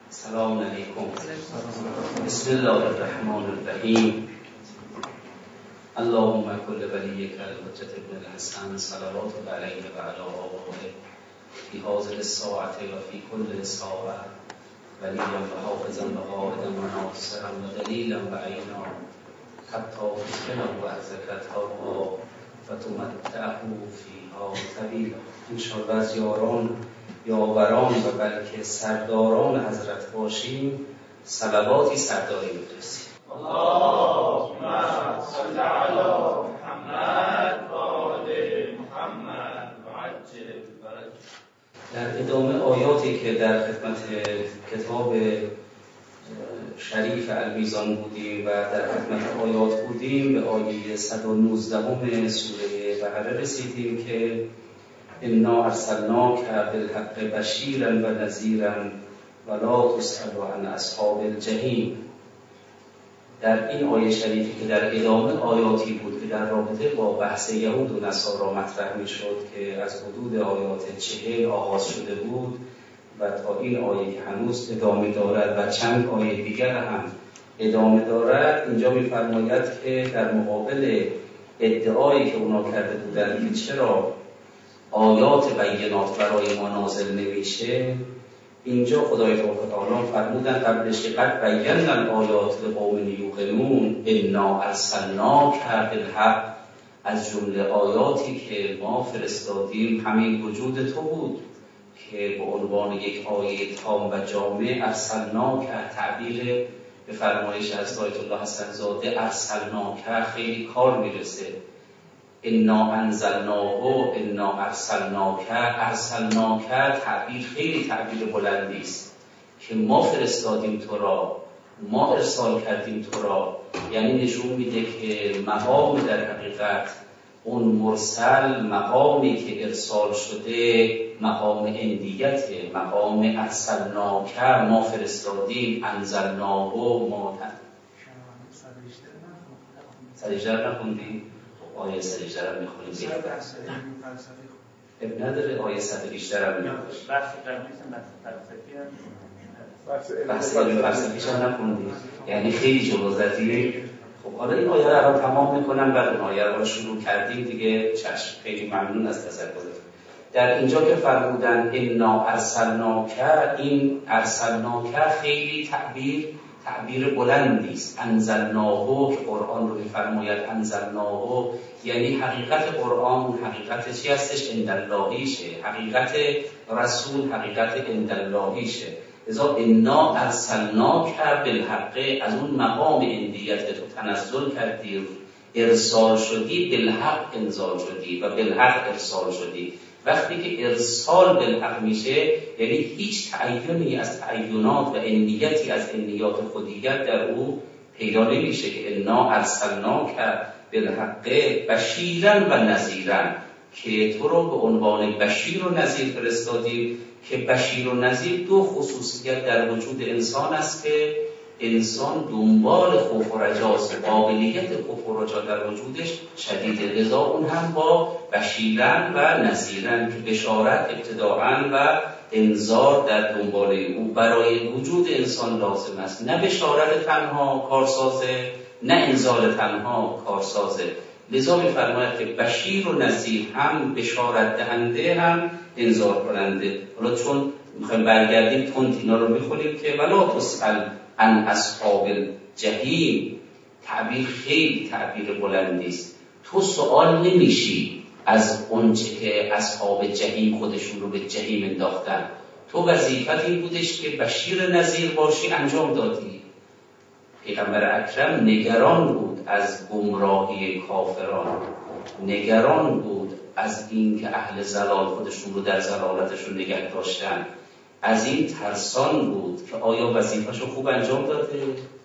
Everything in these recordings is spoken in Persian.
السلام علیکم. بسم الله الرحمن الرحیم. اللهم کل ولیک الحجة ابن الحسن صلوات علیه و علی آبائه فی هذه الساعة و فی کل ساعة ولیا و حافظا و قائدا و ناصرا و دلیلا و عینا حتی تسکنه و ذکرتها و تمتعه فیها طویلا. انشاءالله از یاران یاوران و بلکه سرداران حضرت باشیم، صلواتی سرداری می‌فرستیم. اللهم صل علی محمد و آل محمد و عجل فرج. در ادامه آیاتی که در خدمت کتاب شریف المیزان بودیم و در خدمت آیات بودیم، به آیه 119 سوره بقره رسیدیم که انا ارسلناک بالحق بشیرا و نذیرا ولا تسأل عن اصحاب الجحیم. در این آیه شریفی که در ادامه آیاتی بود که در رابطه با بحث یهود و نصارا مطرح می‌شد که از حدود آیات 40 آغاز شده بود و تا این آیه که هنوز ادامه دارد و چند آیه دیگر هم ادامه دارد، اینجا می‌فرماید که در مقابل ادعایی که اونا کرده بودند که چرا آیات بینات برای ما نازل نمیشه، اینجا خدای تعالی فرمودن قبلش که قد بینا الآیات لقوم یوقنون انا ارسلناک بالحق. از جمله آیاتی که ما فرستادیم همین وجود تو بود که به عنوان یک آیه تام و جامع ارسلناک، تعبیر به فرمایش از آیت الله حسن زاده ارسلناک خیلی کار میرسه. انا انزلناه انا ارسلناک تعبیر خیلی تعبیر بلندی است که ما فرستادیم تو را، ما ارسال کردیم تو را، یعنی نشون میده که مقام در حقیقت اون مرسل، مقامی که ارسال شده مقام اندیته، مقام ارسلناک ما فرستادیم، انزلناه ما سریجتر نخوندیم. آیه سریجتر هم میخونیم اب نداره، آیه سریجتر هم میخونیم بحث علم فلسفیش هم نخوندیم، یعنی خیلی جلو زدیم. خب حالا این آیه رو الان تمام میکنم، بعد اون آیه رو شروع کردیم دیگه. چشم، خیلی ممنون از تذکرتون. در اینجا که فرمودن انا ارسلناک، این ارسلناک خیلی تعبیر بلندی است. انزلناه که قرآن رو میفرماید انزلناه، یعنی حقیقت قرآن حقیقت چی هستش؟ انداللهیشه. حقیقت رسول حقیقت انداللهیشه. لذا انا ارسلناک بالحق، از اون مقام اندیت تو تنزل کردی، ارسال شدی، بالحق انزال شدی و بالحق ارسال شدی. وقتی که ارسال بالحق میشه یعنی هیچ تعیینی از تعیینات و اندیتی از اندیات خودیت در او پیدا نمیشه که انا ارسلناک بالحق بشیرا و نذیرا، که تو رو به عنوان بشیر و نذیر فرستادیم. که بشیر و نذیر دو خصوصیت در وجود انسان است که انسان دنبال خوف و رجاست، قابلیت خوف و رجا در وجودش شدیده. لذا اون هم با بشیرن و نذیرن که بشارت ابتداعا و انذار در دنبال او برای وجود انسان لازم است. نه بشارت تنها کارسازه، نه انذار تنها کارسازه. لذا می‌فرماید که بشیر و نذیر هم بشارت دهنده هم انذار کننده. حالا چون می‌خوایم برگردیم تند اینا رو می‌خونیم که ولا تسأل عن اصحاب الجحیم، تعبیر خیلی تعبیر بلندی است. تو سوال نمیشی از اونچه که اصحاب جحیم خودشون رو به جحیم انداختن. تو وظیفت این بودش که بشیر نذیر باشی، انجام دادی. پیغمبر اکرم نگران بود از گمراهی کافران، نگران بود از این که اهل ضلال خودشون رو در ضلالتشون نگه داشتن، از این ترسان بود که آیا وظیفه‌شو خوب انجام داده.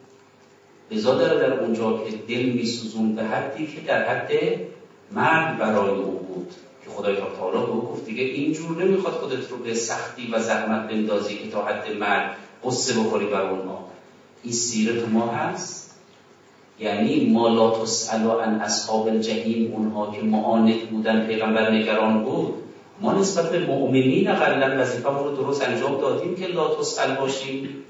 لذا داره در اونجا که دل می‌سوزون به حدی که در حد مرگ برای او بود که خدای تعالی به او گفت دیگه اینجور نمیخواد خودت رو به سختی و زحمت بندازی که تا حد مرگ قصه بخوری بر اونها. این سیرت ما هست. یعنی ما لا تسأل عن اصحاب الجحیم، اونها که معاند بودن پیغمبر نگران بود. ما نسبت به مؤمنین اقلا وظیفه‌مون رو درست انجام دادیم که لا تسأل باشیم؟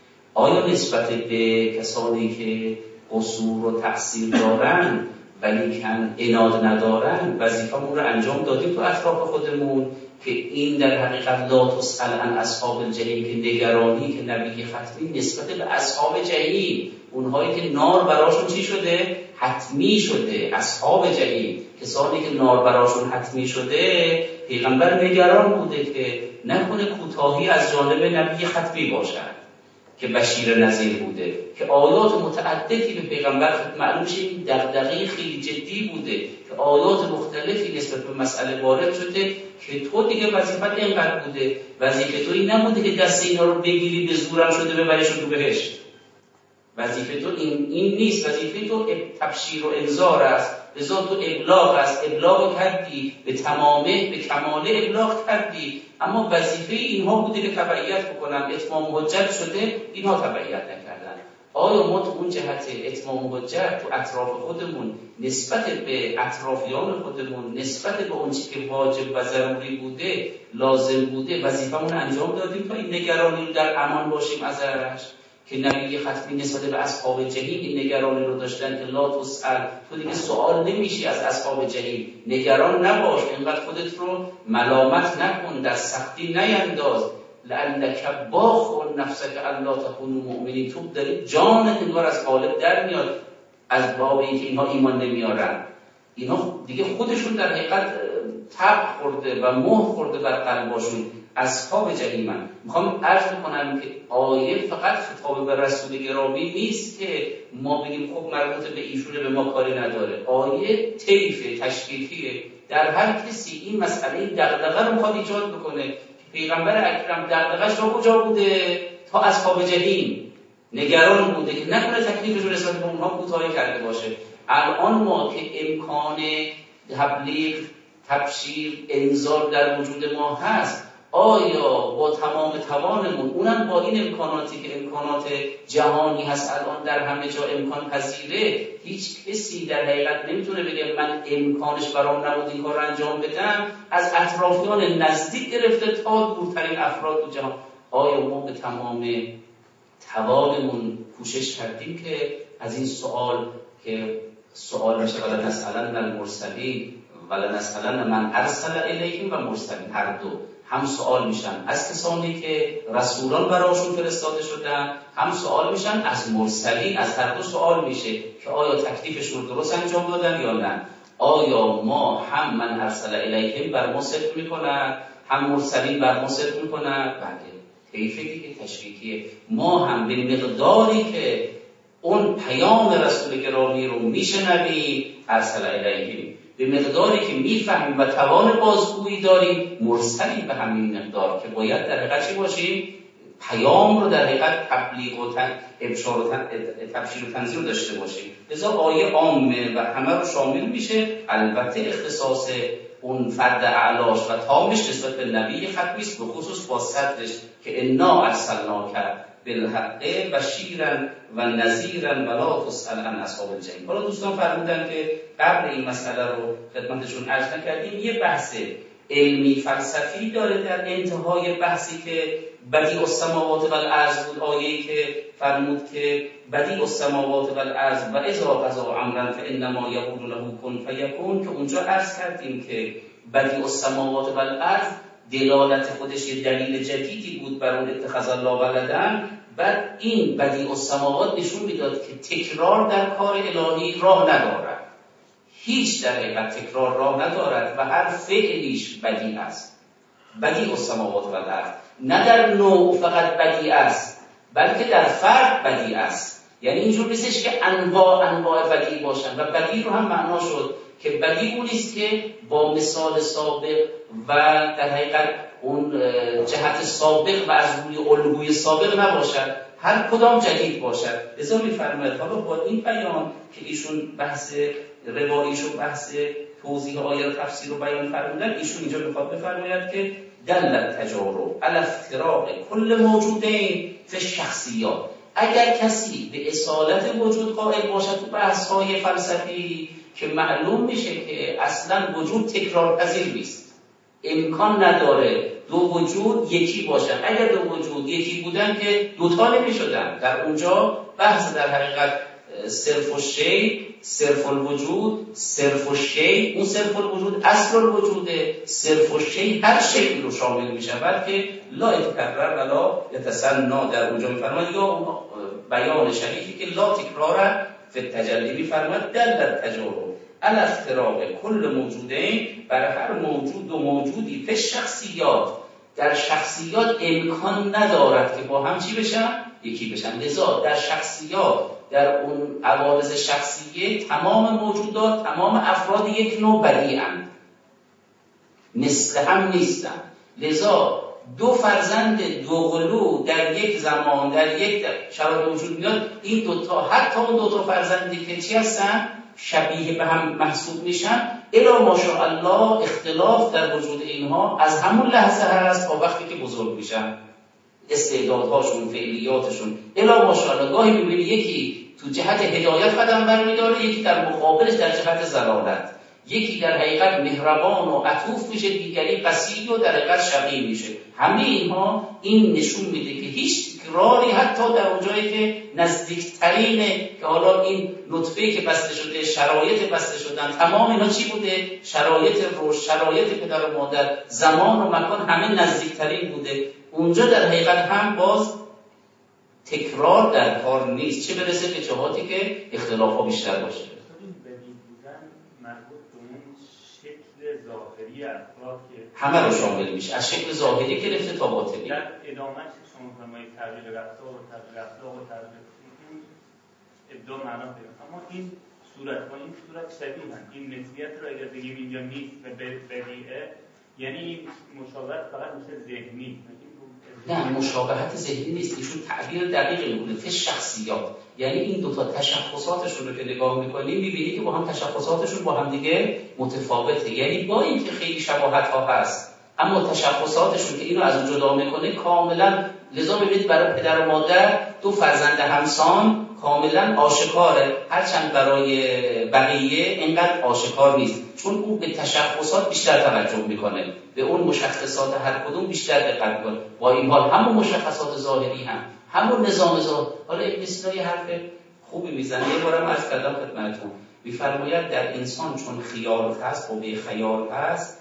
آیا نسبت به کسانی که قصور و تقصیر دارن ولیکن عناد ندارن وظیفه‌مون رو انجام دادیم تو اطراف خودمون که این در حقیقت لا تسأل عن اصحاب الجحیم، که نگرانی که نبی ختمی نسبت به اصحاب جحیم، اونهایی که نار براشون چی شده؟ حتمی شده. اصحاب جحیم، کسانی که نار براشون حتمی شده، پیغمبر نگران بوده که نکنه کوتاهی از جانب نبی ختمی باشد که بشیر نذیر بوده، که آیات متعددی به پیغمبر معلوم شه این دغدغه خیلی جدی بوده که آیات مختلفی نسبت به مسئله وارد شده که تو دیگه وظیفت اینقدر بوده، وظیفه تو این نبوده که دست اینا رو بگیری به زورم شده ببریشون تو بهشت. وظیفه تو این نیست. وظیفه تو تبشیر و انذار است، لذا تو ابلاغ است، ابلاغ کردی به تمامه، به کماله ابلاغ کردی، اما وظیفه اینها بوده که تبعیت بکنن. اتمام حجت شده، اینها تبعیت نکردن. آیا ما تو اون جهت اتمام حجت تو اطراف خودمون نسبت به اطرافیان خودمون، نسبت به اون چیزی که واجب و ضروری بوده، لازم بوده، وظیفمون انجام دادیم تا این نگرانی رو در امان باشیم ازش؟ که نبی ختمی نسبت به اصحاب جحیم این نگرانی رو داشتن که لا تسأل، تو دیگه سوال نمیشی از اصحاب جحیم، نگران نباش، اینقدر خودت رو ملامت نکن، در سختی نینداز، لعلک باخع نفسک الا تکونوا مؤمنین. تو داری جانت انگار از قالب در میاد از باب اینکه اینها ایمان نمیارن. اینا دیگه خودشون در حقیقت تب خورده و مهر خورده بر قلباشون، اصحاب جحیمن. میخوام عرض کنم که آیه فقط خطاب به رسول گرامی نیست که ما بگیم خب مربوط به ایشونه به ما کاری نداره. آیه طیف تشکیکیه، در هر کسی این مسئله دغدغه رو میخواد ایجاد بکنه که پیغمبر اکرم دغدغه‌اش رو کجا بوده؟ تا اصحاب جحیم نگران بوده که نکنه تکلیفش رو نسبت به اونها کوتاهی کرده باشه. الان ما که امکان تبلیغ، تبشیر، انذار در وجود ما هست، آیا با تمام توانمون، اونم با این امکاناتی که امکانات جهانی هست الان در همه جا امکان پذیره، هیچ کسی در حقیقت نمیتونه بگه من امکانش برام نبود این کار رو انجام بدم، از اطرافیان نزدیک گرفته تا دورترین افراد تو جهان، آیا ما به تمام توانمون کوشش کردیم که از این سوال که سوال میشه ولا نسألن المرسلین ولا نسألن من ارسل الیهم و مرسلین، هر دو هم سوال میشن از کسانی که رسولان براشون فرستاده شدن، هم سوال میشن از مرسلین. از هر دو سوال میشه که آیا تکلیفشون رو درست انجام دادن یا نه. آیا ما هم من ارسل الیهم بر ما صدق میکنن، هم مرسلین بر ما صدق میکنن؟ بله، طیف دیگه تشریکیه. ما هم به مقداری که اون پیام رسول گرامی رو میشنویم ارسل الیهم، به مقداری که میفهمیم و توان بازگویی داریم مرسلیم به همین مقدار که باید در حقیقت چی باشیم؟ پیام رو در حقیقت تبلیغ و ابشار و تبشیر و تنزیل داشته باشیم. لذا آیه عامه و همه رو شامل میشه، البته اختصاص اون فرد اعلاش و تامش نسبت به نبی ختمی است، به خصوص با صدرش که انا ارسلناک بالحق بشیرا و نذیرا ولا تسأل عن اصحاب الجحیم. حالا دوستان فرمودن که قبل این مسئله رو خدمتشون عرض نکردیم، یه بحث علمی فلسفی داره در انتهای بحثی که بدیع السماوات و الارض بود، آیه‌ای که فرمود که بدیع السماوات و الارض و اذا قضا امرا فانما یقول له کن فیکون، که اونجا عرض کردیم که بدیع السماوات و الارض دلالت خودش یه دلیل جدیدی بود بر اون اتخاذ الله ولدن. بعد این بدیع السماوات نشون میداد که تکرار در کار الهی راه ندارد، هیچ در حقیقت تکرار راه ندارد و هر فعلیش بدیع است. بدیع السماوات و الارض نه در نوع فقط بدیع است، بلکه در فرد بدیع است. یعنی اینجور نیستش که انواع بدیع باشن، و بدیع رو هم معنا شد که بدیع اون نیست که با مثال سابق و در حقیقت اون جهت سابق و از روی الگوی سابق نباشد، هر کدام جدید باشد. لذا می‌فرماید حالا با این بیان که ایشون بحث رواییش و بحث توضیح آیه و تفسیر رو بیان فرمودن، ایشون اینجا میخواد بفرماید که دلت تجارب علی افتراق کل موجودین فی الشخصیات. اگر کسی به اصالت وجود قائل باشد تو بحث‌های فلسفی که معلوم میشه که اصلا وجود تکرار پذیر نیست، امکان نداره دو وجود یکی باشن. اگر دو وجود یکی بودن که دوتا نمیشدن. در اونجا بحث در حقیقت صرف الشیء، صرف الوجود، صرف الشیء، اون صرف الوجود اصل الوجوده، صرف الشیء هر شکل رو شامل میشود که لا یتکرر ولا یتسنا در اونجا میفرماد. یا اون بیان شریفی که لا تکرار فی التجلی میفرماد دل در تجارب علی افتراق کل موجودین، برای هر موجود و موجودی فی شخصیات، در شخصیات امکان ندارد که با هم چی بشن؟ یکی بشن. لذا در شخصیات، در اون عوارض شخصیه تمام موجودات، تمام افراد یک نوع بدیعند، مثل هم نیستن. لذا دو فرزند دوقلو در یک زمان در یک شرایط وجود میاد، این دوتا حتی اون دوتا فرزندی که چی هستن؟ شبیه به هم محسوب میشن. الا ماشاءالله اختلاف در وجود اینها از همون لحظه هست تا وقتی که بزرگ میشن، استعدادهاشون، فعلیاتشون. الا ماشاءالله گاهی میبینی یکی تو جهت هدایت قدم برمیداره، یکی در مقابلش در جهت ضلالت، یکی در حقیقت مهربان و عطوف میشه، دیگری قسی و در حقیقت شقی میشه. همه اینها این نشون میده که هیچ تکراری حتی در اونجایی که نزدیکترینه که حالا این نطفه‌ای که بسته شده، شرایط بسته شدن، تمام اینا چی بوده؟ شرایط رشد، شرایط پدر و مادر، زمان و مکان همه نزدیکترین بوده. اونجا در حقیقت هم باز تکرار در کار نیست، چه برسه به جهاتی که اختلاف‌ها بیشتر باشه. ظاهری افراد که همه رو شامل میشه، از شکل ظاهری گرفته تا باطنی. در ادامهش شما فرمایید تغییر رفتار و تغییر اخلاق و تغییر ابداع معنا پیدا، اما این صورت با این صورت شبیهن. این مثلیت رو اگر بگیم اینجا نیست و بدیعه، یعنی این مشابهت فقط میشه ذهنی. نه، مشابهت ذهنی نیست، ایشون تعبیر دقیقی بوده فی شخصیات. یعنی این دوتا تشخصاتشون رو که نگاه میکنیم میبینی که با هم تشخصاتشون با هم دیگه متفاوته. یعنی با اینکه خیلی شباهت ها هست، اما تشخصاتشون که اینو از اون جدا میکنه کاملا. لذا ببینید برای پدر و مادر دو فرزند همسان کاملا آشکاره، هرچند برای بقیه اینقدر آشکار نیست، چون اون به تشخصات بیشتر توجه میکنه، به اون مشخصات هر کدوم بیشتر دقت میکنه. با این حال همون مشخصات ظاهری هم همون نظام ظاهر. حالا این مثلا یه حرف خوبی میزنه، یه بارم عرض کردم خدمتتون، میفرماید در انسان چون خیال هست، قوه خیال هست،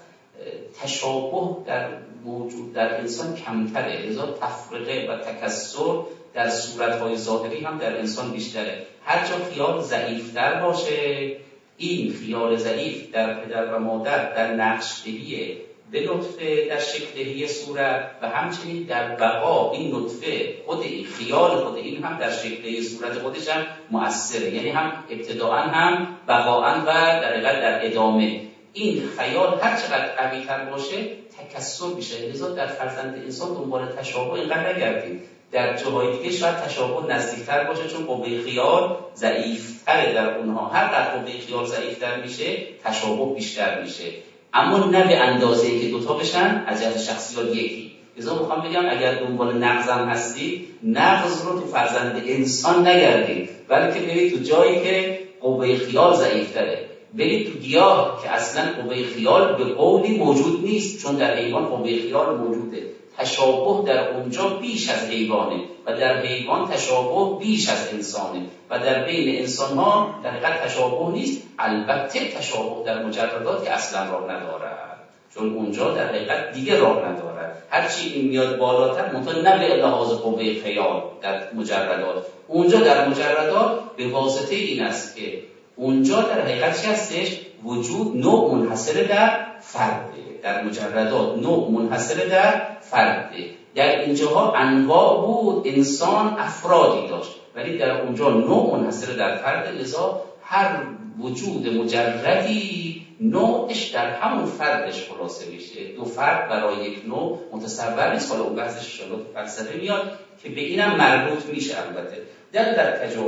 تشابه در موجود در انسان کمتره، لذا تفرقه و تکثر در صورت‌های ظاهری هم در انسان بیشتره. هر جا خیال ضعیف‌تر باشه، این خیال ضعیف در پدر و مادر در نقش‌دهی به نطفه در شکل‌دهی صورت و همچنین در بقا این نطفه خود این خیال خود این هم در شکل‌دهی صورت خودش هم مؤثره. یعنی هم ابتداءً هم بقاءً و در ادامه این خیال هر چقدر قوی‌تر باشه تکثر میشه. لذا در فرزند انسان دنبال تشابه اینقدر نگردید، در جاهای دیگه شاید تشابه نزدیکتر باشه چون قوه خیال ضعیف‌تره در اونها. هر قدر قوه خیال ضعیف‌تر میشه تشابه بیشتر میشه، اما نه به اندازه‌ای که دوتا بشن از جهت شخصیات یکی. لذا میخوام بگم اگر دنبال نقضم هستید، نقض رو تو فرزند انسان نگردید، بلکه برید تو جایی که قوه خیال ضعیف‌تره. برید تو گیاه که اصلا قوه خیال به قولی موجود نیست، چون در حیوان قوه خیال موجوده. تشابه در اونجا بیش از حیوانه و در حیوان تشابه بیش از انسانه و در بین انسان‌ها در حقیقت تشابه نیست. البته تشابه در مجردات که اصلا راه ندارد، چون اونجا در حقیقت دیگه راه ندارد. هرچی این میاد بالاتر منتها نه به لحاظ قوه خیال در مجردات، اونجا در مجردات به واسطه این است که اونجا در حقیقت چی هستش؟ وجود نوع منحصر در فرده. در مجردات نوع منحصر در فرده. در اینجاها انواع بود، انسان افرادی داشت، ولی در اونجا نوع منحصر در فرده. لذا هر وجود مجردی نوعش در همون فردش خلاصه میشه. دو فرد برای یک نوع متصور نیست. حالا اون بحثش ان شاء الله تو فلسفه میاد که به اینم مربوط میشه. البته در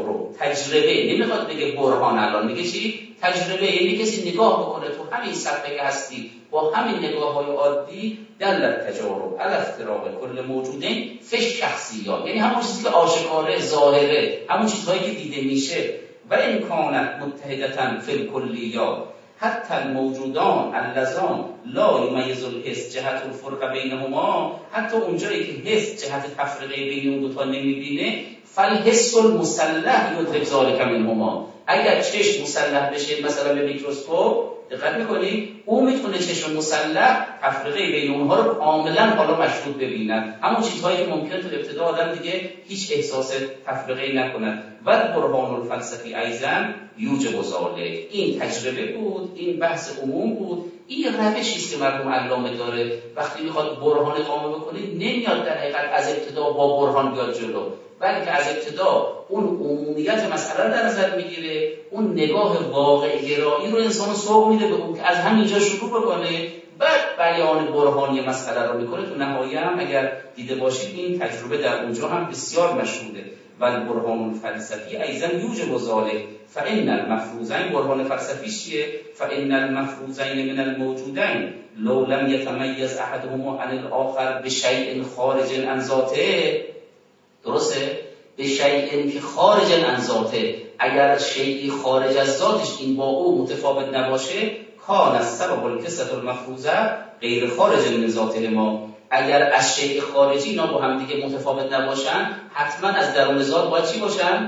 تجربه نمیخواد بگه برهان، الان میگه چی؟ تجربه. یعنی کسی نگاه بکنه تو همین صفحه که هستی با همین نگاه‌های عادی، در تجارب علی افتراق کل موجودین فی شخصیات، یعنی همون چیزی که آشکاره ظاهره، همون چیزهایی که دیده میشه. و این کانت متحدتن فی الکلیات، حتی الموجودان اللذان لا یمیز الحس جهت الفرق بینهما، حتی اونجایی که حس جهت تفرقه بین اون دوتا نمیبینه، فالحس المسلح یدرک ذلک منهما، اگر چشم مسلح بشه مثلا به میکروسکوپ، دقت میکنی اون میتونه چشم مسلح تفرقه بین اونها رو کاملا حالا مشهود ببینن، همون چیزهایی که ممکنه تو ابتدا آدم دیگه هیچ احساس تفرقه نکنن. و برهان الفلسفی ایضا یوجب ذلک، این تجربه بود، این بحث عموم بود، این روشی است که مرحوم علامه داره وقتی میخواد برهان اقامه بکنه، نمیاد در حقیقت از ابتدا با برهان بیاد جلو، بلکه از ابتدا اون عمومیت مسئله رو در نظر میگیره، اون نگاه واقع گرایی رو انسان سوق میده به اون که از همینجا شروع بکنه، بعد بیان برهانی مسئله رو میکنه. تو نهایت هم اگر دیده باشید این تجربه در اونجا هم بسیار مشهوده. و برهان الفلسفی ایضا یوجب ذلک فان المفروضین، برهان فلسفی چیه؟ فان المفروضین من الموجودین لو لم یتمیز احدهما عن الاخر بشیء خارج عن ذاته، درسته؟ به شیء که خارج عن ذاته، اگر شیئی خارج از ذاتش این با او متفاوت نباشه، کان السبب الکسرة المفروضه غیر خارج من ذاته ما، اگر از شیء خارجی اینا با هم دیگه متفاوت نباشن، حتما از درون ذات باید چی باشن؟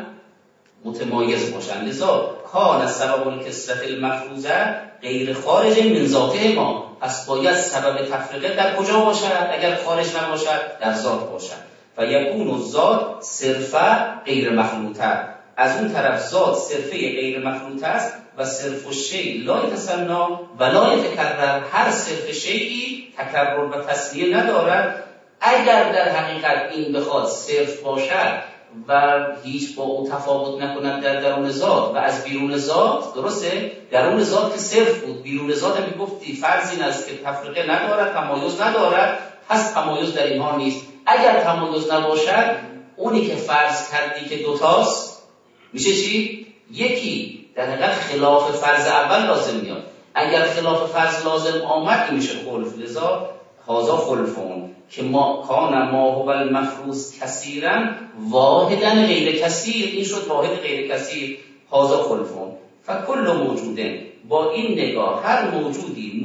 متمایز باشن. لذا کان السبب الکسرة المفروضه غیر خارج من ذاته ما، پس باید سبب تفریقه در کجا باشد؟ اگر خارج نباشد در ذات باشد. و یکون الذات صرفه غیر مخلوطه، از اون طرف ذات صرفه غیر مخلوطه است و صرف الشیء لا یتثنا و لا یتکرر، هر صرف شیئی تکرر و تثنیه ندارد. اگر در حقیقت این بخواد صرف باشد و هیچ با او تفاوت نکند در درون ذات و از بیرون ذات، درسته؟ درون ذات که صرف بود، بیرون ذات هم گفتی فرض این است که تفریقه ندارد، تمایز ندارد، پس تمایز در اینها نیست. اگر تمایز نباشد، اونی که فرض کردی که دوتاست میشه چی؟ یکی. در حقیقت خلاف فرض اول لازم میاد. اگر خلاف فرض لازم آمد این میشه خلف. لذا هذا خلفون که ما کان ما هو المفروض کثیرا واحدا غیر کثیر، این شد واحد غیر کثیر. هذا خلفون فکل موجوده، با این نگاه هر موجودی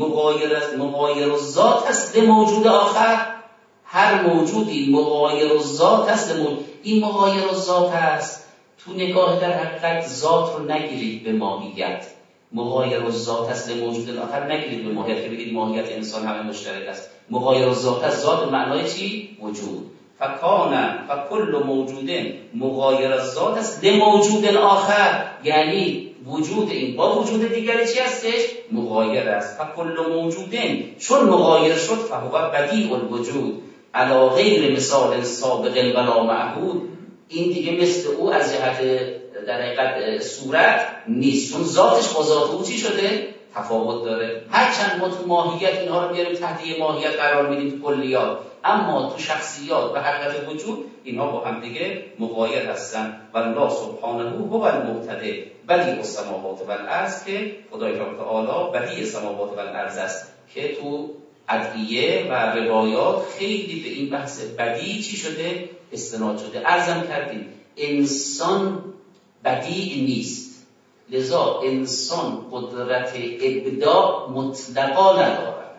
مغایر الذات است به موجود آخر، هر موجودی مغایر الذات است. این مغایر الذات است. تو نگاه در حقیقت ذات رو نگیرید به ماهیت، مغایر الذات است به موجود آخر نگیرید به ماهیت که بگید ماهیت انسان همه مشترک است. مغایر الذات است، ذات معنای چی؟ وجود. فکل موجود مغایر الذات است به موجود آخر، یعنی وجود این با وجود دیگری چی هستش؟ مغایر است. فکل موجود چون مغایر شد فهو بدیع الوجود علی غیر مثال سابق ولا معهود، این دیگه مثل او از جهت در حقیقت صورت نیست، چون ذاتش با ذات او چی شده؟ تفاوت داره. هرچند ما تو ماهیت اینها رو بیاریم تحت یه ماهیت قرار میدیم تو کلیات، اما تو شخصیات و حقیقت وجود اینها با هم دیگه مغایر هستن. والله سبحانه هو المبتدئ بدیع السماوات و الارض، که خدای تعالی بدیع السماوات و الارض است، که تو ادعیه و روایات خیلی به این بحث بدیع چی شده؟ استناد شده. عرضم کردیم انسان بدیع نیست، لذا انسان قدرت ابداع مطلقا ندارد.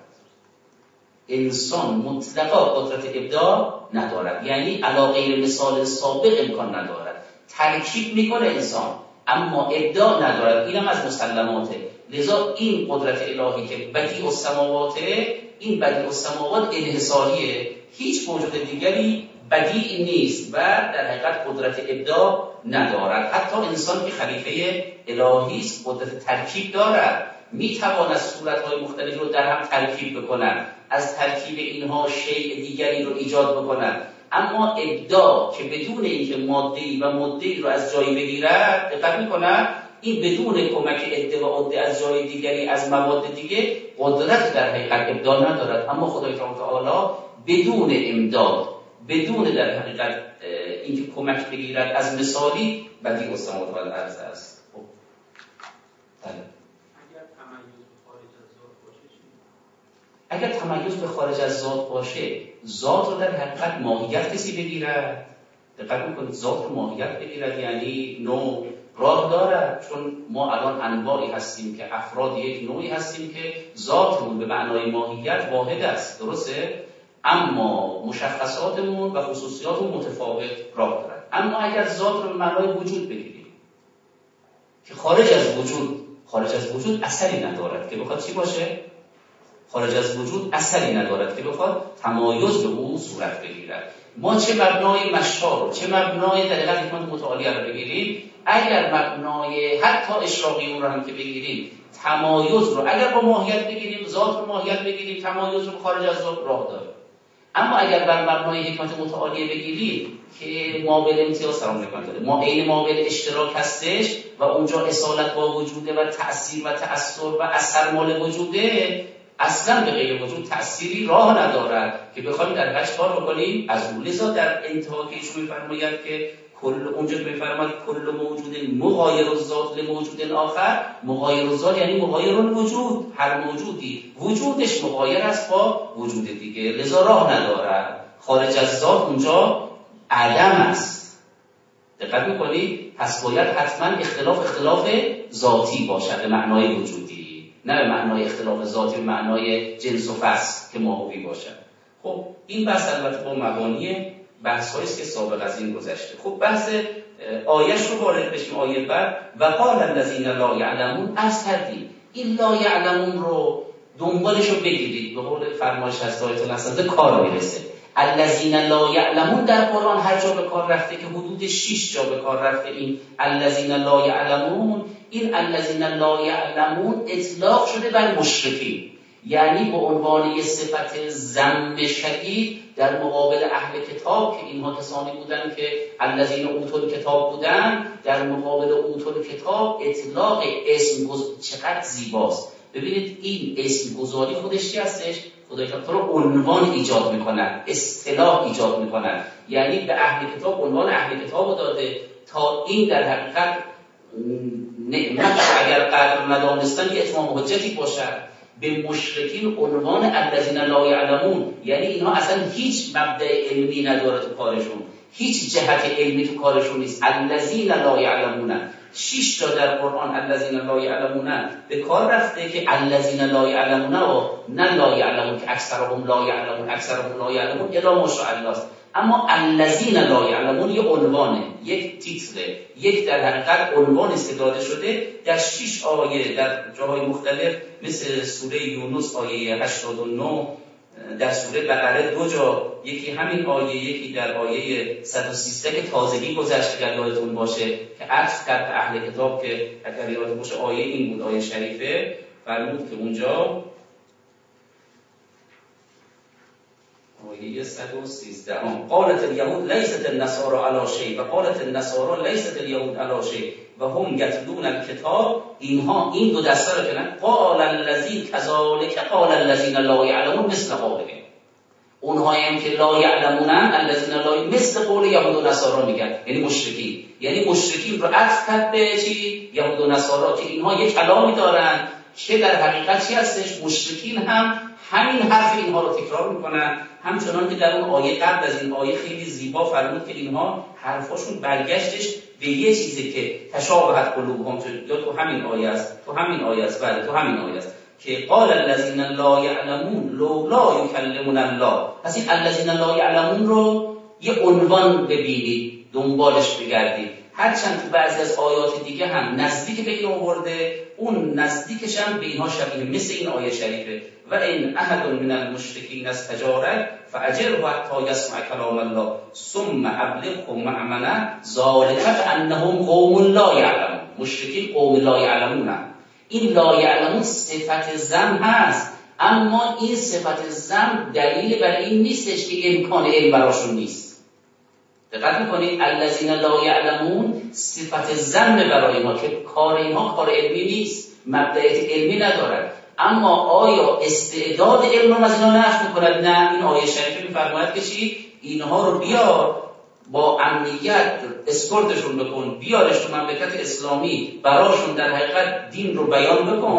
انسان مطلقا قدرت ابداع ندارد، یعنی علی غیر مثال سابق امکان ندارد. ترکیب میکنه انسان اما ابداع ندارد، اینم از مسلماته. لذا این قدرت الهی که بدیع السماواته، این بدیع السماوات انحصاریه، هیچ موجود دیگری بدیع نیست و در حقیقت قدرت ابداع ندارد. حتی انسان که خلیفه الهی است قدرت ترکیب دارد، میتواند صورت‌های مختلف رو در هم ترکیب بکند، از ترکیب اینها شیء دیگری رو ایجاد بکند، اما ابداع که بدون اینکه ماده‌ای و مده‌ای رو از جایی بگیرد، دقت می‌کند، این بدون کمک عده و عده از جای دیگری از مواد دیگه قدرت در حقیقت ابداع ندارد. اما خدای تعالی بدون امداد، بدون در حقیقت اینکه کمک بگیرد از مثالی، بدیع السماوات و الارض است. خب اگر تمایز به خارج از ذات باشه، ذات رو در حقیقت ماهیت کسی بگیرد؟ دقت میکنید ذات و ماهیت بگیرد یعنی نوع راه دارد، چون ما الان انواعی هستیم که افراد یک نوعی هستیم که ذاتمون به معنای ماهیت واحد است، درسته؟ اما مشخصاتمون و خصوصیاتمون متفاوت راه دارد. اما اگر ذات رو به معنای وجود بگیریم که خارج از وجود اثری ندارد که بخواد چی باشه؟ خارج از وجود اثری ندارد که بخواد تمایز به او صورت بگیرد. ما چه مبنای مشار رو چه مبنای در حقیقت حکمت متعالیه رو بگیریم، اگر مبنای حتی اشراقی اون رو هم که بگیریم، تمایز رو اگر با ماهیت بگیریم، ذات رو ماهیت بگیریم، تمایز رو خارج از ذات راه داره. اما اگر بر مبنای حکمت متعالیه بگیریم که مابل امتیاز سلام حکمت داره، ما عین مابل اشتراک هستش و اونجا اصالت با وجوده و تأثیر و تأثیر و اثر مال وجوده، اصلا به غیر وجود تأثیری راه ندارد که بخوایم در حج کار بکنیم از اون. لذا در انتها که ایشون می‌فرماید که اونجا که می‌فرماید کل موجود مغایر الذات لموجود آخر، مغایر الذات یعنی مغایر الوجود، هر موجودی وجودش مغایر است با وجود دیگه، لذا راه ندارد. خارج از ذات اونجا عدم است. دقت می‌کنید؟ پس باید حتما اختلاف ذاتی باشد به معنای وجودی، نه به معنای اختلاف ذاتی به معنای جنس و فصل که ماهوی باشد. خب این بحث البته با مبانی بحث‌هایی است که سابق از این گذشته. خب بحث آیه‌اش رو وارد بشیم. آیه بعد و قال الذین لا یعلمون، از کردیم این لا یعلمون رو دنبالش رو بگیرید، به قول فرمایش از آیت الاسد کار میرسه. الذین لا یعلمون در قرآن هر جا به کار رفته که حدود 6 جا به کار رفته این الذین لا یعلمون، این الذین لا یعلمون اطلاق شده بر مشرکین، یعنی به عنوان یه صفت ذم شدید در مقابل اهل کتاب که اینها کسانی بودن که الذین اوتوا کتاب بودن، در مقابل اوتوا کتاب اطلاق اسم چقدر زیباست. ببینید این اسم گذاری خودش چی هستش؟ خدای تعالی رو عنوان ایجاد میکنن، اصطلاح ایجاد میکنن، یعنی به اهل کتاب عنوان اهل کتاب رو داده تا این در حقیقت نعمت اگر قدر ندانستن یه اتمام حجتی باشد. به مشرکین عنوان الذین لا یعلمون، یعنی اینها اصلا هیچ مبدأ علمی نداره تو کارشون، هیچ جهت علمی تو کارشون نیست. الذین لا یعلمون 6 تا در قرآن الذین لا یعلمون به کار رفته که الذین لا یعلمون و نه لا یعلمون که اکثرهم لا یعلمون الا ماشاءالله است. اما الذین لا یعلمون یه عنوانه، یک تیتره، یک در حقیقت عنوان استفاده شده در 6 آیه در جاهای مختلف، مثل سوره یونس آیه 89، در سوره بقره 2 جا، یکی همین آیه، یکی در آیه 113 که تازگی گذشت که یادتون باشه که عطف کرد به اهل کتاب که اگر یادتون باشه آیه این بود، آیه شریفه فرمود که اونجا آیه 113 قالت اليهود ليست النصارى على شيء و قالت النصارى ليست اليهود على شيء و هم یتلون الکتاب. اینها این دو دسته رو کنن قال الذی كذلك قال الذين لا يعلمون مثل قولهم، اونها هم که لا یعلمونن الذين لا مثل قول یهود و نصارا میگن، یعنی مشرکین، یعنی مشرکین رو عطف کرد به چی؟ یهود و نصارا که اینها یک کلامی دارن که در حقیقت چی هستش؟ مشرکین هم همین حرف اینها رو تکرار میکنن، همچنان که در اون آیه قبل از این آیه خیلی زیبا فرمود که اینها حرفاشون برگشتش به یه چیزی که تشابهت قلوبهم، یا تو همین آیه است، تو همین آیه است که قال الذین لا یعلمون لولا یکلمون الله. پس این الذین لا یعلمون رو یه عنوان ببینید، دنبالش بگردید، هرچند تو بعضی از آیات دیگه هم نزدیک به این آورده، اون نزدیکش هم به اینها شبیه، مثل این آیه شریفه و این احد من المشرکین استجارک فاجره حتی یسمع کلام الله ثم ابلغه مأمنه ذلک بانهم قوم لا یعلمون. مشرکین قوم لا یعلمون، این لا یعلمون صفت ذم هست، اما این صفت ذم دلیل برای این نیستش که امکان علم براشون نیست. دقت میکنید الذین لا یعلمون صفت ذم برای ما که کار اینها کار علمی نیست، مبدأ علمی ندارد. اما آیا استعداد علم رو از اینا نفی میکند؟ نه، این آیه شریفه میفرماید که چی؟ اینها رو بیار با امنیت اسکورتشون بکن، بیارش تو مملکت اسلامی، براشون در حقیقت دین رو بیان بکن،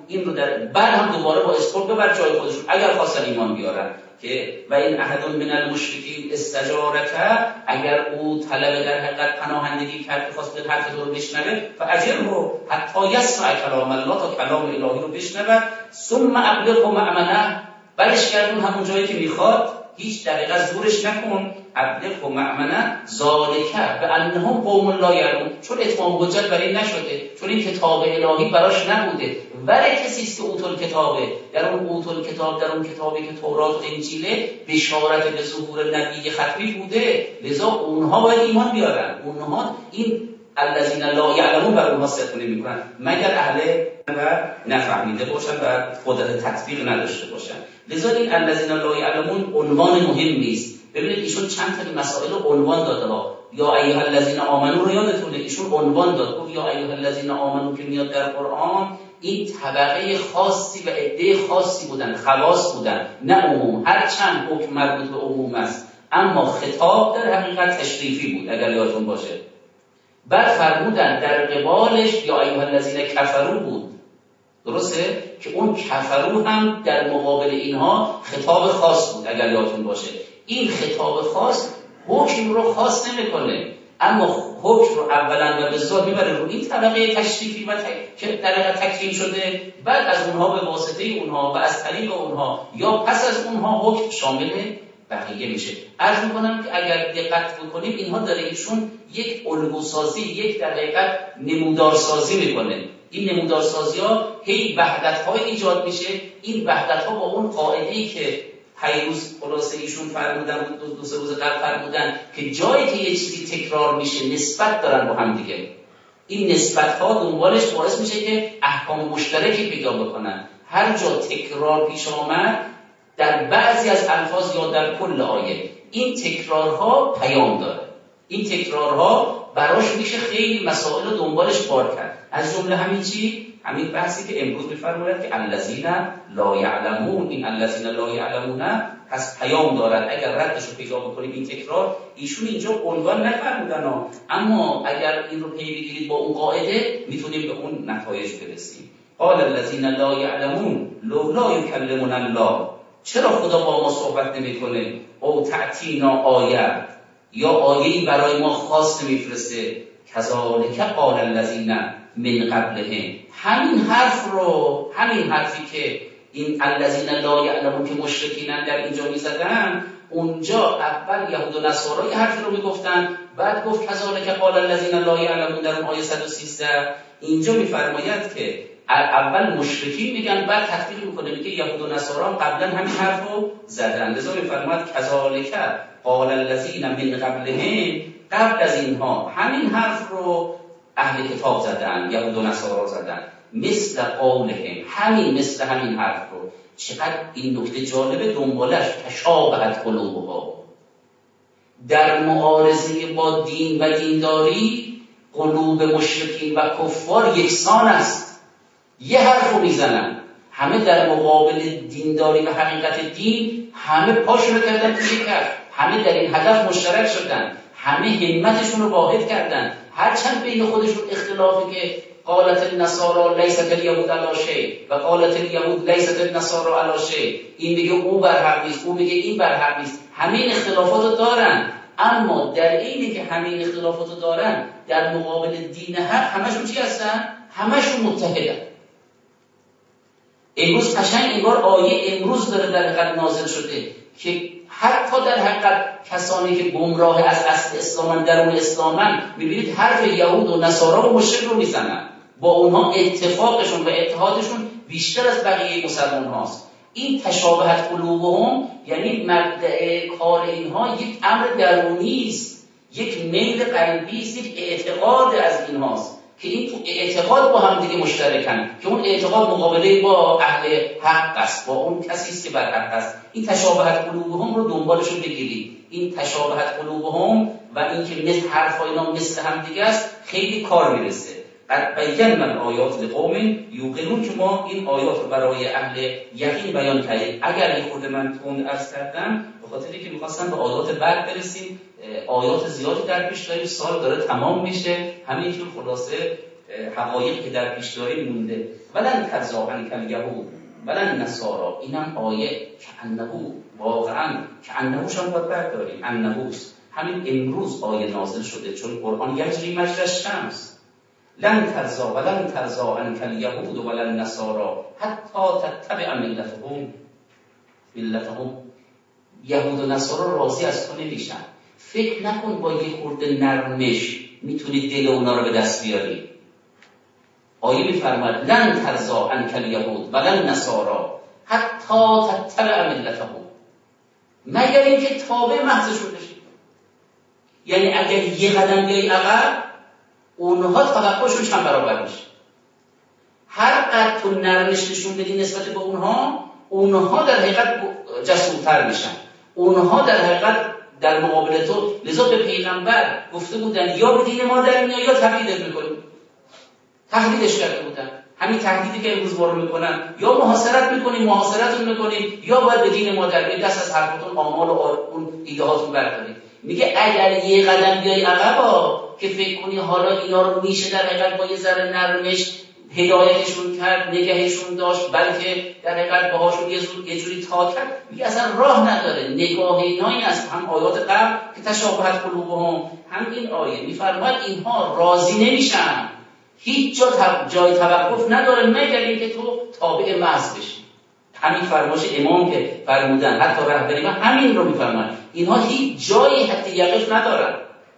این رو در بعد هم دوباره با اسپورت ببر جای خودشون اگر خواستن ایمان بیارن که و این احد من المشرکین استجارک، اگر او طلب در حقیقت پناهندگی کرد که خواست حرف تو رو بشنوه فاجره حتی یسمع کلام الله، تا کلام الهی رو بشنوه، ثم ابلغه مأمنه، برش گردون همون جایی که میخواد، هیچ دقیقه زورش نکن. ابلغه مأمنه ذالک بانهم قوم لا یعلمون، چون اتمام حجت برای نشده، چون این کتاب الهی براش نبوده، ولی کسی است که اوتل کتابه، در اون اوتل کتاب، در اون کتابی که تورات و انجیله بشارت به ظهور نبی ختمی بوده، لذا اونها باید ایمان بیارن. اونها این الذین لا یعلمون بر اونها صدق نمی‌کنن مگر اهل و نفهمیده باشن و قدرت تطبیق نداشته باشن. لذا این الذین لا یعلمون عنوان مهم نیست. ببینید ایشون چند تا مسائل رو عنوان داده ها. یا ایها الذین آمنو رو یادتونه، ایشون عنوان داد، گفت یا ایها الذین آمنو که میاد در قرآن این طبقه خاصی و عده خاصی بودن، خواص بودن، نه عموم، هر چند حکم مربوط به عموم است اما خطاب در حقیقت تشریفی بود اگر یادتون باشه. بعد فرمودن در قبالش یا ایها الذین کفروا بود، درسته؟ که اون کفروا هم در مقابل اینها خطاب خاص بود اگر یادتون باشه. این خطاب خاص حکم رو خاص نمیکنه، اما حکم رو اولا و به ذات میبره رو این طبقه تشریفی و که در حقیقت تکریم شده، بعد از اونها به واسطه اونها و از طریق اونها یا پس از اونها حکم شامل بقیه میشه. عرض میکنم که اگر دقت بکنیم اینها داره ایشون یک الگوسازی، یک در حقیقت نمودارسازی میکنه. این نمودارسازی ها هی وحدت های ایجاد میشه. این وحدت ها با اون قاعده‌ای که پیروز خلاصه ایشون فرمودن، دو سه روز قبل فرمودن که جایی که یه چیزی تکرار میشه نسبت دارن با هم دیگه، این نسبت ها دنبالش باعث میشه که احکام مشترکی پیدا بکنن. هر جا تکرار پیش آمد در بعضی از الفاظ یا در کل آیه، این تکرارها پیام داره. این تکرارها براش میشه خیلی مسائل رو دنبالش بار کرد. از جمله همین چی؟ همین بحثی که امروز می‌فرماید که الذین لا یعلمون، این الذین لا یعلمون پس پیام دارد. اگر ردش رو پیدا بکنیم این تکرار، ایشون اینجا عنوان نفرمودن اما اگر این رو پی بگیرید با اون قاعده میتونیم به اون نتایج برسیم. قال الذین لا یعلمون لولا یکلمنا الله، چرا خدا با ما صحبت نمیکنه؟ او تعتینا آیه، یا آیه‌ای برای ما خاص نمیفرسته. کذالک قال الذین من قبلهم، همین حرفی که این الذین لا یعلمون که مشرکینن در اینجا میزدن، اونجا اول یهود و نصارا یه حرفی رو میگفتن، بعد گفت کذالک قال الذین لا یعلمون در اون آیه 113. اینجا میفرماید که اول مشرکین میگن، بعد تطبیق میکنه میگه یهود و نصارا قبلا همین حرف رو زدن. لذا میفرماید کذالک قال الذین من قبلهم، قبل از اینها همین حرف رو اهل کتاب زدن، یهود و نصارا زدن، مثل قولهم، مثل همین حرف رو. چقدر این نکته جالبه، دنبالش تشابهت قلوبها، در معارضه با دین و دینداری قلوب مشرکین و کفار یکسان است. یه حرف رو میزنن، همه در مقابل دینداری و حقیقت دین همه پاشون رو کردن توی کرد، همه در این هدف مشترک شدن، همه همتشون رو واحد کردن. هرچند بین خودشون اختلافی که قالت النصارى لیست الیهود علی شیء و قالت الیهود لیست النصارى علی شیء، این میگه او بر حق نیست، او میگه این بر حق نیست، همه این اختلافات رو دارن، اما در اینی که همه این اختلافات رو دارن در مقابل دین حق همشون چی هستن؟ همشون متحدن. امروز قشنگ انگار آیه امروز داره در حقیقت نازل شده که حتی در حقیقت کسانی که گمراه از اصل اسلامن، درون اسلامن، میبینید حرف یهود و نصارا و مشرک رو میزنن، با اونها اتفاقشون و اتحادشون بیشتر از بقیه مسلمان هاست. این تشابهت قلوبهم یعنی مبدأ کار اینها یک امر درونی است، یک میل قلبی است، یک اعتقاد از اینهاست که این تو اعتقاد با هم دیگه مشترکن، که اون اعتقاد مقابله با اهل حق است، با اون کسی است که بر حق است. این تشابهت قلوبهم رو دنبالشون بگیرید. این تشابهت قلوبهم و این که مثل حرفای اینا مثل هم دیگه است خیلی کار میرسه. قد بینا الآیات لقوم یوقنون، که ما این آیات رو برای اهل یقین بیان کردیم. اگر یه خورده من تون عرض کردم به خاطری که می‌خواستم به آیات بعد برسیم، آیات زیادی در پیش داریم، سال داره تمام میشه، همینجور خلاصه حقایقی که در پیش داریم مونده. ولن ترضی عنک الیهود ولن النصارا. اینم آیه که انه واقعا که انهوش هم باید برداریم، انهوست همین امروز آیه نازل شده، چون قرآن یجری مجری الشمس. لن ترضی ولن ترضی عنک الیهود ولن النصارا حتی تتبع ملتهم. یهود و نصارا راضی از تو نمیشن. فکر نکن با یه خورده نرمش میتونی دل اونا رو به دست بیاری. آیه میفرماید لن ترضی عنک الیهود ولن النصارا حتی تتبع ملتهم، مگر اینکه تابع محضشون بشی. یعنی اگر یه قدم بیایی عقب، اونها توقعشون چند برابر میشه. هر قد تو نرمش نشون بدی نسبت به اونها در حقیقت جسورتر میشن. اونها در حقیقت در مقابل تو، لذا به پیغمبر گفته بودن یا به دین ما در میای یا تهدیدت میکنیم. تهدیدش کرده بودن، همین تهدیدی که امروز وارد میکنن، یا محاصرت میکنیم، محاصرتون میکنیم، یا باید به دین ما در بیای، دست از حرفتون آمال و اون ایدهاتون بردارید. میگه اگر یه قدم بیای عقبا که فکر کنی حالا اینا رو میشه در حقیقت با یه ذره نرمش هدایتشون کرد، نگهشون داشت، بلکه در حقیقت باهاشون یه جوری تا کرد، میگه اصلا راه نداره. نگاه اینا این است، هم آیات قبل که تشابهت قلوبهم، هم این آیه میفرماید اینها راضی نمیشن، هیچ جای توقف نداره مگر اینکه تو تابع محض بشی. همین فرمایش امام که فرمودن، حتی رهبری ما همین رو میفرماید، اینها هیچ جایی حتی یقف ندارن.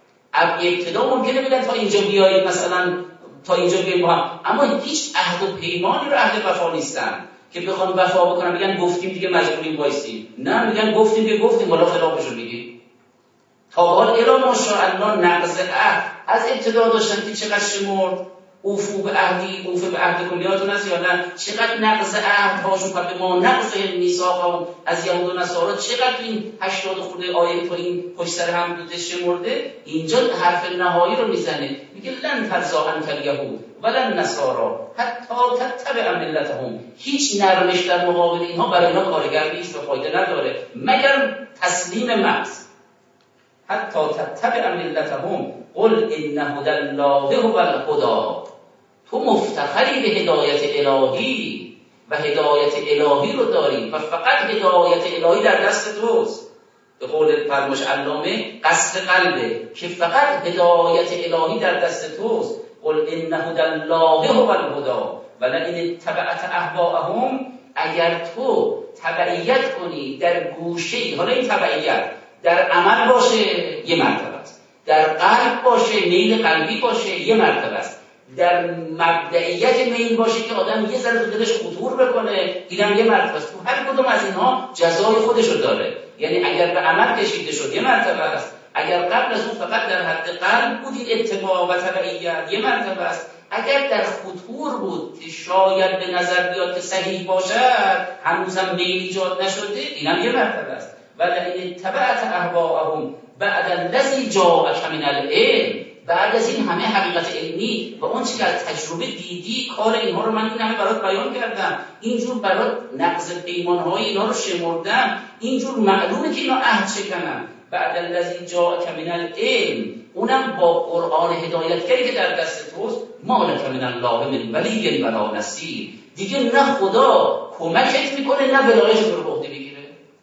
ابتدا ممکنه بگن تا اینجا بیایید، مثلا تا اینجا بیایید با هم، اما هیچ عهد و پیمانی رو اهل وفا نیستن که بخوان وفا بکنن بگن گفتیم دیگه مجبوریم وایسیم. نه، میگن گفتیم که گفتیم، والا خلافش رو میگیم. تا حال الی ماشاءالله نقض عهد از ابتدا داشتن که چقدر شمرد، اوفو به عهدی، اوفو به عهدکم، یادتون هست یا نه؟ چقدر نقض عهد هاشون به ما، نقض میثاق از یهود و نصارا، چقدر این 80 خورده آیه تو این پشت سر هم بوده شمرده. اینجا حرف نهایی رو میزنه، میگه لن ترضی عنک الیهود ولن النصارا حتی تتبع ملتهم. هیچ نرمش در مقابل اینها برای اینا کارگر نیست و فایده نداره مگر تسلیم محض. حتی تتبع ملتهم قل ان هدی الله هو الهدی. تو مفتخری به هدایت الهی و هدایت الهی رو داری و فقط هدایت الهی در دست توست. به قول فرموش علامه قصد قلبه که فقط هدایت الهی در دست توست. قل ان هدی الله هو الهدی ولئن اتبعت اهواءهم. اگر تو تبعیت کنی در گوشه، حالا این تبعیت در عمل باشه یه مرتبه است، در قلب باشه، میل قلبی باشه یه مرتبه است، در مبدئیت میل باشه که آدم یه ذره دلش خطور بکنه اینم یه مرتبه است. تو هر کدوم از اینها جزای خودش رو داره. یعنی اگر به عمل کشیده شد یه مرتبه است، اگر قبل از اون فقط در حد قلب بودی اتباع و تبعیت یه مرتبه است، اگر در خطور بود که شاید به نظر بیاد که صحیح باشد هنوزم میل ایجاد نشده اینم یه مرتبه است. ولئن اتبعت اهواءهم بعد الذی جاءک من العلم. بعد از این همه حقیقت علمی و اون چیزی که از تجربه دیدی، کار اینها رو من این همه برات بیان کردم، اینجور برات نقض پیمانهای اینا رو شمردم، اینجور معلومه که اینا عهد شکنن. بعد الذی جاءک من العلم، اونم با قرآن هدایتگری که در دست توست، ما لک من الله من ولی ولا نصیر. دیگه نه خدا کمکت میکنه نه ولایت تو رو به عهده بگیره.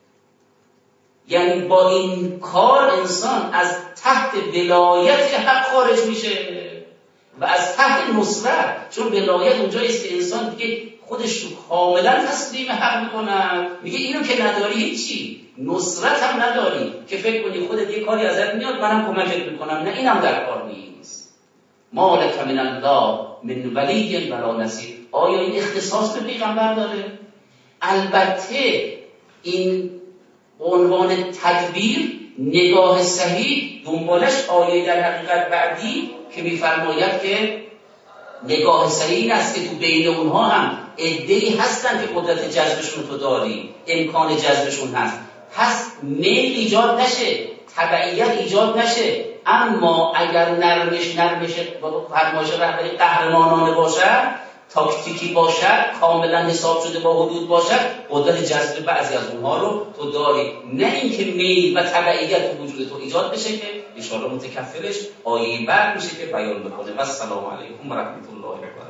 یعنی با این کار انسان از تحت ولایت حق خارج میشه و از تحت نصرت، چون ولایت اونجاییست که انسان دیگه خودش رو کاملا تسلیم حق میکنه، میگه اینو که نداری هیچی، نصرت هم نداری که فکر کنی خودت یه کاری ازت میاد منم کمکت میکنم، نه اینم در کار نیست. ما لک من الله من ولی ولا نصیر. آیا این اختصاص به پیغمبر داره؟ البته این عنوان تدبیر، نگاه صحیح، دنبالش آیه در حقیقت بعدی که میفرماید که نگاه صحیح این است که تو بین اونها هم عده‌ای هستن که قدرت جذبشون تو داری، امکان جذبشون هست میل ایجاد نشه، تبعیت ایجاد نشه، اما اگر نرمش فرمایش رهبری قهرمانانه باشد، تاکتیکی باشد، کاملا حساب شده با حدود باشد، قدرت جذب بعضی از اونها رو تو داری. نه اینکه میل و تبعیت تو وجود تو ایجاد بشه که ان شاء الله متکفلش آیه بعد میشه که بیان بکنه. و السلام علیکم و رحمت الله و برکاته.